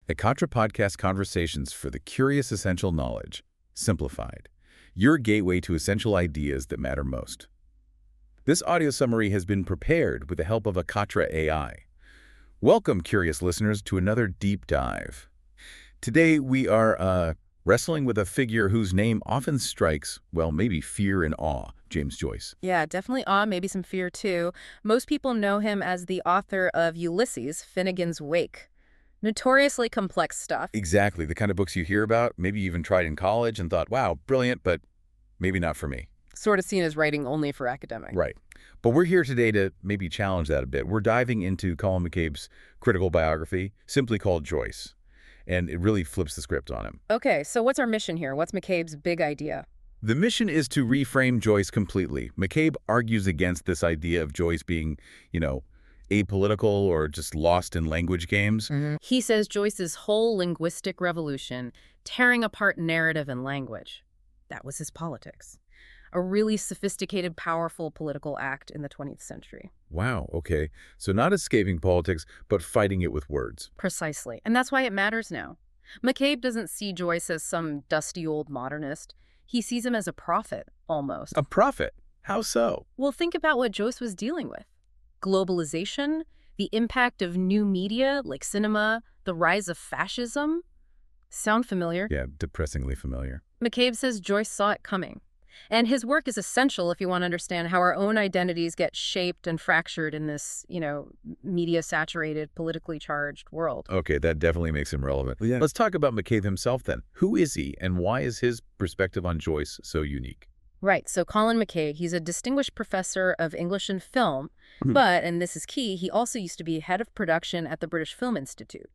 Ekatra Podcast Conversations for the Curious Essential Knowledge, Simplified. Your gateway to essential ideas that matter most. This audio summary has been prepared with the help of Ekatra AI. Welcome, curious listeners, to another deep dive. Today we are wrestling with a figure whose name often strikes, well, maybe fear and awe, James Joyce. Yeah, definitely awe, maybe some fear too. Most people know him as the author of Ulysses, Finnegan's Wake. Notoriously complex stuff. Exactly, the kind of books you hear about, maybe even tried in college and thought, wow, brilliant, but maybe not for me. Sort of seen as writing only for academics. Right. But we're here today to maybe challenge that a bit. We're diving into Colin McCabe's critical biography, simply called Joyce. And it really flips the script on him. Okay, so what's our mission here? What's McCabe's big idea? The mission is to reframe Joyce completely. McCabe argues against this idea of Joyce being, apolitical or just lost in language games. He says Joyce's whole linguistic revolution, tearing apart narrative and language, that was his politics. A really sophisticated, powerful political act in the 20th century. Wow, okay. So not escaping politics, but fighting it with words. Precisely. And that's why it matters now. McCabe doesn't see Joyce as some dusty old modernist. He sees him as a prophet, almost. A prophet? How so? Well, think about what Joyce was dealing with. Globalization, the impact of new media like cinema, the rise of fascism. Sound familiar? Yeah, depressingly familiar. McCabe says Joyce saw it coming. And his work is essential if you want to understand how our own identities get shaped and fractured in this, media-saturated, politically charged world. Okay, that definitely makes him relevant. Yeah. Let's talk about McCabe himself then. Who is he, and why is his perspective on Joyce so unique? Right, so Colin McCabe, he's a distinguished professor of English and film, but, and this is key, he also used to be head of production at the British Film Institute.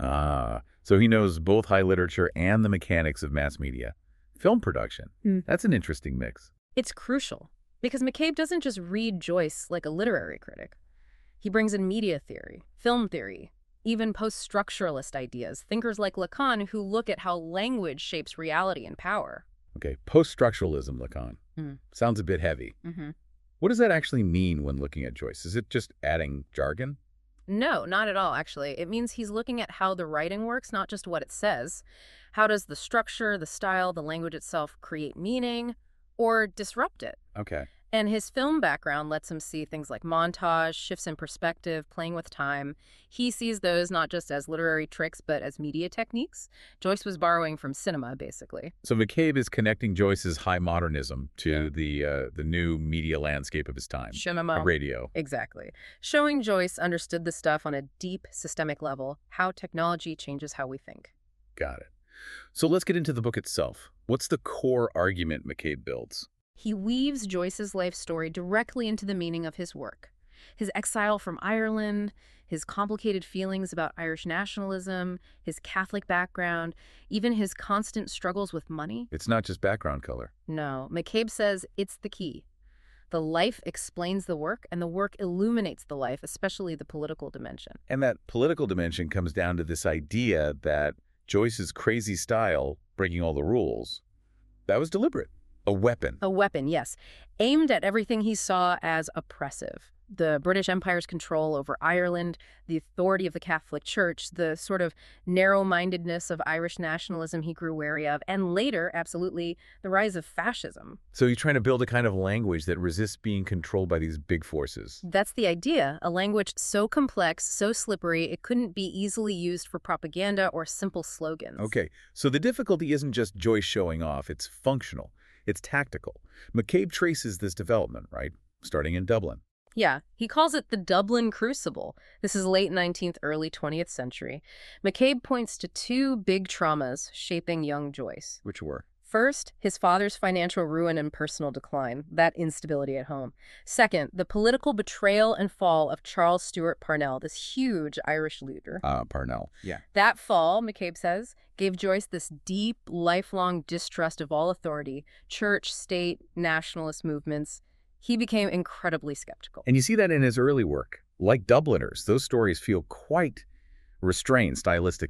Ah, so he knows both high literature and the mechanics of mass media. Film production. That's an interesting mix. It's crucial, because McCabe doesn't just read Joyce like a literary critic. He brings in media theory, film theory, even post-structuralist ideas, thinkers like Lacan who look at how language shapes reality and power. Okay, post-structuralism, Lacan. Sounds a bit heavy. What does that actually mean when looking at Joyce? Is it just adding jargon? No, not at all, actually. It means he's looking at how the writing works, not just what it says. How does the structure, the style, the language itself create meaning or disrupt it? Okay. And his film background lets him see things like montage, shifts in perspective, playing with time. He sees those not just as literary tricks, but as media techniques. Joyce was borrowing from cinema, basically. So McCabe is connecting Joyce's high modernism to the new media landscape of his time. Cinema. Radio. Exactly. Showing Joyce understood the stuff on a deep, systemic level, how technology changes how we think. Got it. So let's get into the book itself. What's the core argument McCabe builds? He weaves Joyce's life story directly into the meaning of his work. His exile from Ireland, his complicated feelings about Irish nationalism, his Catholic background, even his constant struggles with money. It's not just background color. No, McCabe says it's the key. The life explains the work, and the work illuminates the life, especially the political dimension. And that political dimension comes down to this idea that Joyce's crazy style, breaking all the rules, that was deliberate. A weapon. A weapon, yes. Aimed at everything he saw as oppressive. The British Empire's control over Ireland, the authority of the Catholic Church, the sort of narrow-mindedness of Irish nationalism he grew wary of, and later, absolutely, the rise of fascism. So he's trying to build a kind of language that resists being controlled by these big forces. That's the idea, a language so complex, so slippery, it couldn't be easily used for propaganda or simple slogans. Okay, so the difficulty isn't just Joyce showing off, it's functional. It's tactical. McCabe traces this development, right? Starting in Dublin. Yeah, he calls it the Dublin Crucible. This is late 19th, early 20th century. McCabe points to two big traumas shaping young Joyce. Which were? First, his father's financial ruin and personal decline, that instability at home. Second, the political betrayal and fall of Charles Stewart Parnell, this huge Irish leader. Parnell. Yeah. That fall, McCabe says, gave Joyce this deep, lifelong distrust of all authority, church, state, nationalist movements. He became incredibly skeptical. And you see that in his early work. Like Dubliners, those stories feel quite restrained stylistically.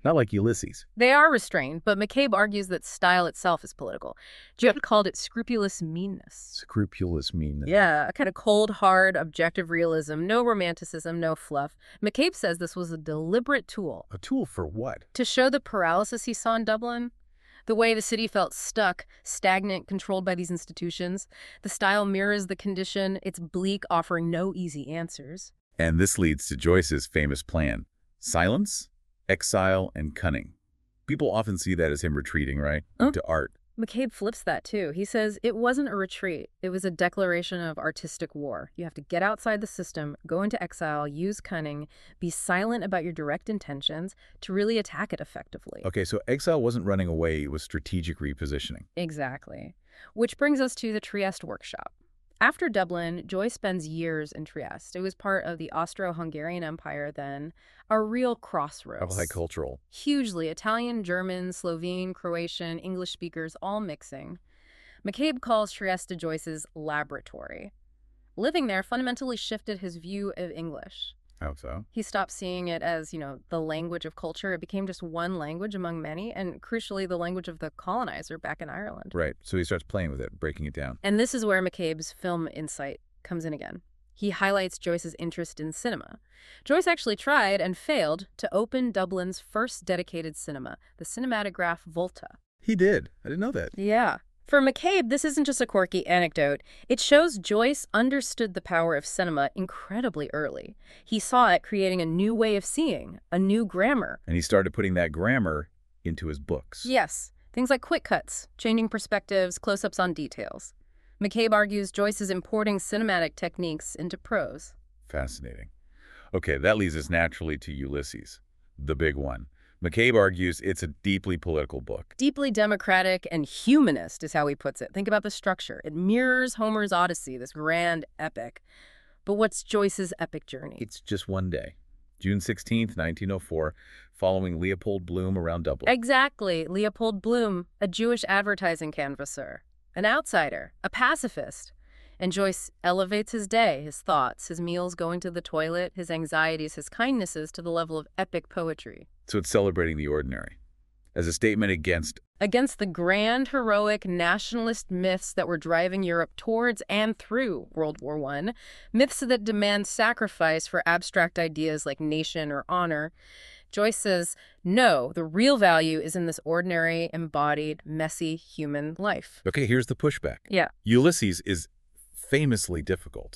Not like Ulysses. They are restrained, but McCabe argues that style itself is political. Judd called it scrupulous meanness. Scrupulous meanness. Yeah, a kind of cold, hard, objective realism, no romanticism, no fluff. McCabe says this was a deliberate tool. A tool for what? To show the paralysis he saw in Dublin, the way the city felt stuck, stagnant, controlled by these institutions. The style mirrors the condition. It's bleak, offering no easy answers. And this leads to Joyce's famous plan. Silence, exile, and cunning. People often see that as him retreating, right? Into art. McCabe flips that too. He says it wasn't a retreat. It was a declaration of artistic war. You have to get outside the system, go into exile, use cunning, be silent about your direct intentions to really attack it effectively. Okay, so exile wasn't running away, it was strategic repositioning. Exactly. Which brings us to the Trieste workshop. After Dublin, Joyce spends years in Trieste. It was part of the Austro-Hungarian Empire then, a real crossroads. Multicultural. Hugely. Italian, German, Slovene, Croatian, English speakers, all mixing. McCabe calls Trieste Joyce's laboratory. Living there fundamentally shifted his view of English. How so? He stopped seeing it as, the language of culture. It became just one language among many, and crucially, the language of the colonizer back in Ireland. Right, so he starts playing with it, breaking it down. And this is where McCabe's film insight comes in again. He highlights Joyce's interest in cinema. Joyce actually tried and failed to open Dublin's first dedicated cinema, the Cinematograph Volta. He did. I didn't know that. Yeah. For McCabe, this isn't just a quirky anecdote. It shows Joyce understood the power of cinema incredibly early. He saw it creating a new way of seeing, a new grammar. And he started putting that grammar into his books. Yes, things like quick cuts, changing perspectives, close-ups on details. McCabe argues Joyce is importing cinematic techniques into prose. Fascinating. Okay, that leads us naturally to Ulysses, the big one. McCabe argues it's a deeply political book. Deeply democratic and humanist is how he puts it. Think about the structure. It mirrors Homer's Odyssey, this grand epic. But what's Joyce's epic journey? It's just one day, June 16th, 1904, following Leopold Bloom around Dublin. Exactly. Leopold Bloom, a Jewish advertising canvasser, an outsider, a pacifist. And Joyce elevates his day, his thoughts, his meals, going to the toilet, his anxieties, his kindnesses to the level of epic poetry. So it's celebrating the ordinary as a statement against the grand, heroic, nationalist myths that were driving Europe towards and through World War I, myths that demand sacrifice for abstract ideas like nation or honor. Joyce says, no, the real value is in this ordinary, embodied, messy human life. Okay, here's the pushback. Yeah. Ulysses is famously difficult.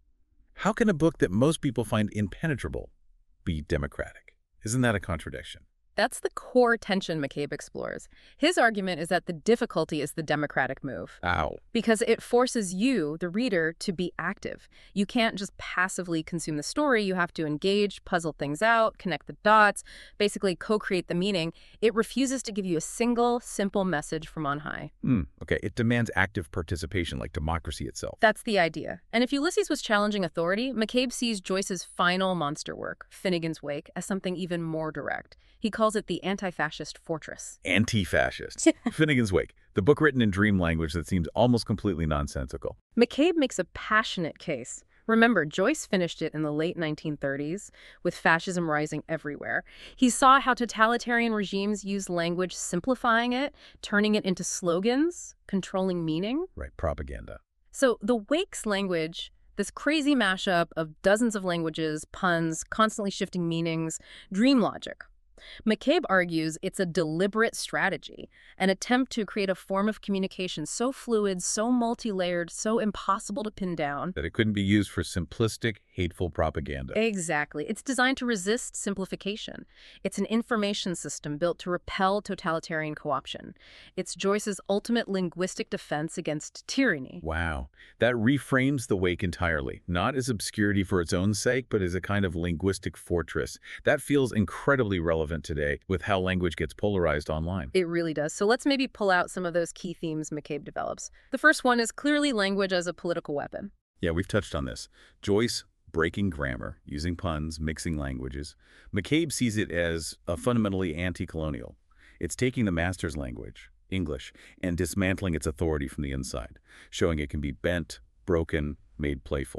How can a book that most people find impenetrable be democratic? Isn't that a contradiction? That's the core tension McCabe explores. His argument is that the difficulty is the democratic move. Ow. Because it forces you, the reader, to be active. You can't just passively consume the story. You have to engage, puzzle things out, connect the dots, basically co-create the meaning. It refuses to give you a single, simple message from on high. Okay, it demands active participation, like democracy itself. That's the idea. And if Ulysses was challenging authority, McCabe sees Joyce's final monster work, Finnegan's Wake, as something even more direct. He calls it the anti-fascist fortress. Anti-fascist. Finnegan's Wake, the book written in dream language that seems almost completely nonsensical. McCabe makes a passionate case. Remember, Joyce finished it in the late 1930s, with fascism rising everywhere. He saw how totalitarian regimes use language, simplifying it, turning it into slogans, controlling meaning. Right, propaganda. So the Wake's language, this crazy mashup of dozens of languages, puns, constantly shifting meanings, dream logic. McCabe argues it's a deliberate strategy, an attempt to create a form of communication so fluid, so multi-layered, so impossible to pin down. That it couldn't be used for simplistic, hateful propaganda. Exactly. It's designed to resist simplification. It's an information system built to repel totalitarian co-option. It's Joyce's ultimate linguistic defense against tyranny. Wow. That reframes the Wake entirely, not as obscurity for its own sake, but as a kind of linguistic fortress. That feels incredibly relevant today with how language gets polarized online. It really does. So let's maybe pull out some of those key themes McCabe develops. The first one is clearly language as a political weapon. Yeah, we've touched on this. Joyce breaking grammar, using puns, mixing languages. McCabe sees it as a fundamentally anti-colonial. It's taking the master's language, English, and dismantling its authority from the inside, showing it can be bent, broken, made playful.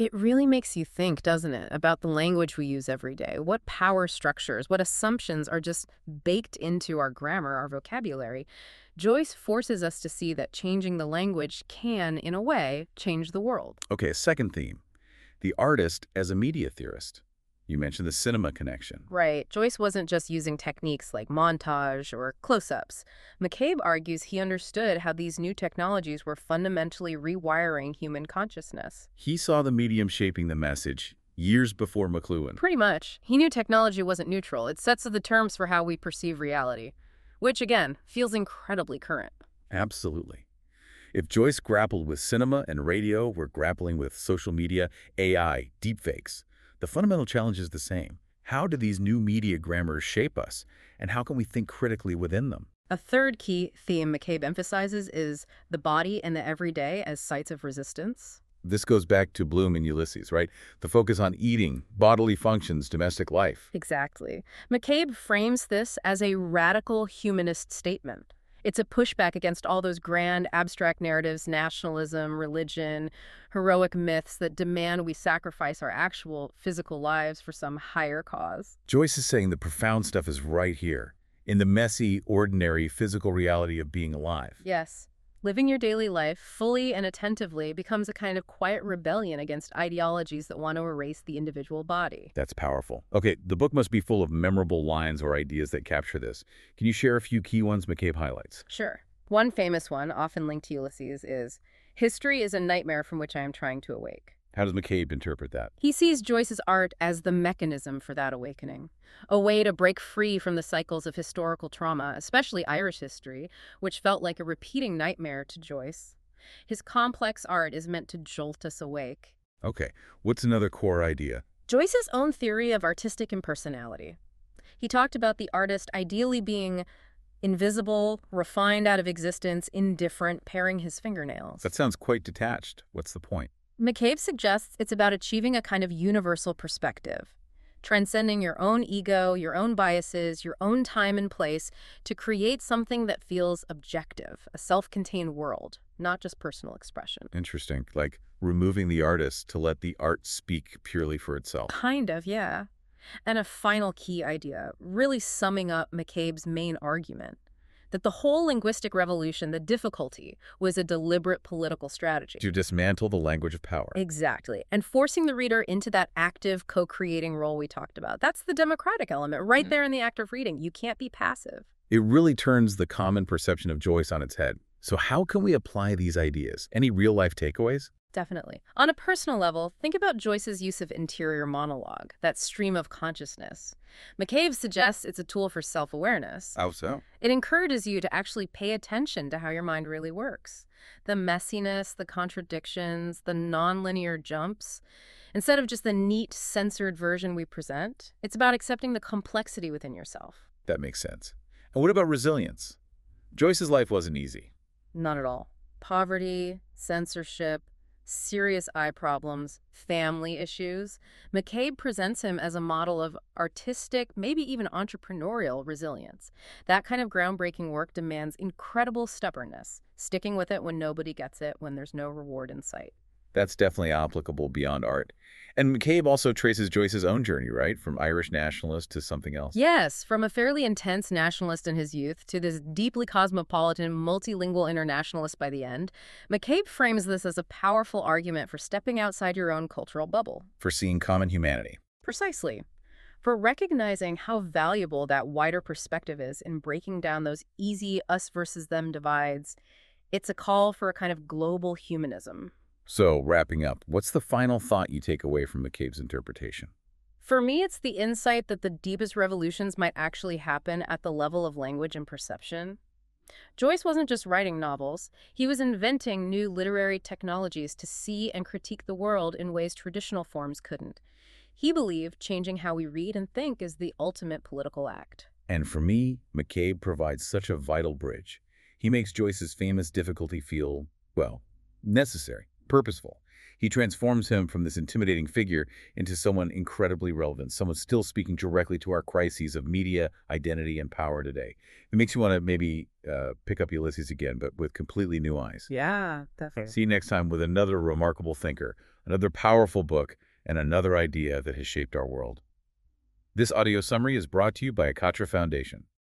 It really makes you think, doesn't it, about the language we use every day. What power structures, what assumptions are just baked into our grammar, our vocabulary. Joyce forces us to see that changing the language can, in a way, change the world. Okay, a second theme, the artist as a media theorist. You mentioned the cinema connection. Right. Joyce wasn't just using techniques like montage or close-ups. McCabe argues he understood how these new technologies were fundamentally rewiring human consciousness. He saw the medium shaping the message years before McLuhan. Pretty much. He knew technology wasn't neutral. It sets the terms for how we perceive reality, which, again, feels incredibly current. Absolutely. If Joyce grappled with cinema and radio, we're grappling with social media, AI, deepfakes. The fundamental challenge is the same. How do these new media grammars shape us, and how can we think critically within them? A third key theme McCabe emphasizes is the body and the everyday as sites of resistance. This goes back to Bloom and Ulysses, right? The focus on eating, bodily functions, domestic life. Exactly. McCabe frames this as a radical humanist statement. It's a pushback against all those grand, abstract narratives, nationalism, religion, heroic myths that demand we sacrifice our actual physical lives for some higher cause. Joyce is saying the profound stuff is right here, in the messy, ordinary, physical reality of being alive. Yes. Living your daily life fully and attentively becomes a kind of quiet rebellion against ideologies that want to erase the individual body. That's powerful. Okay, the book must be full of memorable lines or ideas that capture this. Can you share a few key ones McCabe highlights? Sure. One famous one, often linked to Ulysses, is, "History is a nightmare from which I am trying to awake." How does McCabe interpret that? He sees Joyce's art as the mechanism for that awakening, a way to break free from the cycles of historical trauma, especially Irish history, which felt like a repeating nightmare to Joyce. His complex art is meant to jolt us awake. Okay, what's another core idea? Joyce's own theory of artistic impersonality. He talked about the artist ideally being invisible, refined out of existence, indifferent, paring his fingernails. That sounds quite detached. What's the point? McCabe suggests it's about achieving a kind of universal perspective, transcending your own ego, your own biases, your own time and place to create something that feels objective, a self-contained world, not just personal expression. Interesting. Like removing the artist to let the art speak purely for itself. Kind of, yeah. And a final key idea, really summing up McCabe's main argument, that the whole linguistic revolution, the difficulty, was a deliberate political strategy. To dismantle the language of power. Exactly. And forcing the reader into that active co-creating role we talked about. That's the democratic element right there in the act of reading. You can't be passive. It really turns the common perception of Joyce on its head. So how can we apply these ideas? Any real-life takeaways? Definitely. On a personal level, think about Joyce's use of interior monologue, that stream of consciousness. McCabe suggests it's a tool for self-awareness. How so? It encourages you to actually pay attention to how your mind really works. The messiness, the contradictions, the nonlinear jumps. Instead of just the neat, censored version we present, it's about accepting the complexity within yourself. That makes sense. And what about resilience? Joyce's life wasn't easy. Not at all. Poverty, censorship, serious eye problems, family issues. McCabe presents him as a model of artistic, maybe even entrepreneurial resilience. That kind of groundbreaking work demands incredible stubbornness, sticking with it when nobody gets it, when there's no reward in sight. That's definitely applicable beyond art. And McCabe also traces Joyce's own journey, right? From Irish nationalist to something else. Yes, from a fairly intense nationalist in his youth to this deeply cosmopolitan, multilingual internationalist by the end, McCabe frames this as a powerful argument for stepping outside your own cultural bubble. For seeing common humanity. Precisely. For recognizing how valuable that wider perspective is in breaking down those easy us versus them divides. It's a call for a kind of global humanism. So, wrapping up, what's the final thought you take away from McCabe's interpretation? For me, it's the insight that the deepest revolutions might actually happen at the level of language and perception. Joyce wasn't just writing novels. He was inventing new literary technologies to see and critique the world in ways traditional forms couldn't. He believed changing how we read and think is the ultimate political act. And for me, McCabe provides such a vital bridge. He makes Joyce's famous difficulty feel, well, necessary. Purposeful. He transforms him from this intimidating figure into someone incredibly relevant, someone still speaking directly to our crises of media, identity, and power today. It makes you want to maybe pick up Ulysses again, but with completely new eyes. Yeah, definitely. See you next time with another remarkable thinker Another powerful book and another idea that has shaped our world. This audio summary is brought to you by Akatra Foundation.